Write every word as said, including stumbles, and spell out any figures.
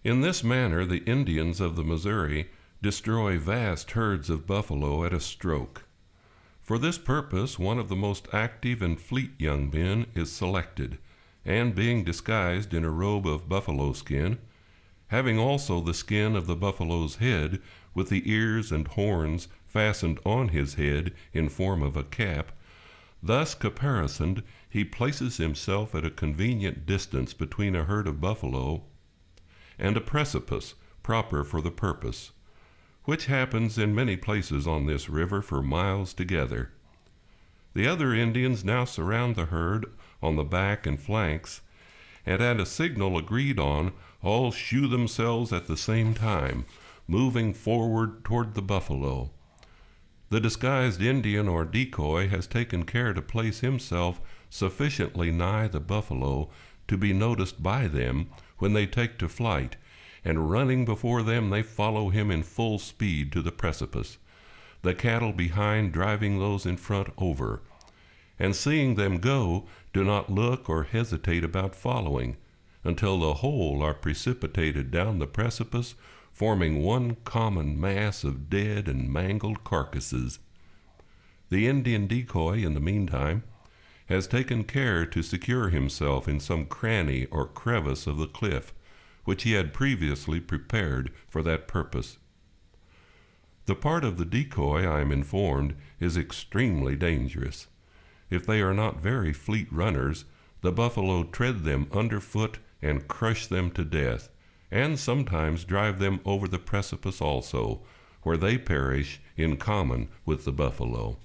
In this manner, the Indians of the Missouri destroy vast herds of buffalo at a stroke. For this purpose, one of the most active and fleet young men is selected, and being disguised in a robe of buffalo skin, having also the skin of the buffalo's head, with the ears and horns fastened on his head in form of a cap, thus caparisoned, he places himself at a convenient distance between a herd of buffalo and a precipice proper for the purpose, which happens in many places on this river for miles together. The other Indians now surround the herd on the back and flanks, and at a signal agreed on, all shew themselves at the same time, moving forward toward the buffalo. The disguised Indian or decoy has taken care to place himself sufficiently nigh the buffalo to be noticed by them when they take to flight, and running before them they follow him in full speed to the precipice, the cattle behind driving those in front over, and seeing them go, do not look or hesitate about following, until the whole are precipitated down the precipice, forming one common mass of dead and mangled carcasses. The Indian decoy, in the meantime, has taken care to secure himself in some cranny or crevice of the cliff, which he had previously prepared for that purpose. The part of the decoy, I am informed, is extremely dangerous. If they are not very fleet runners, the buffalo tread them underfoot and crush them to death, and sometimes drive them over the precipice also, where they perish in common with the buffalo.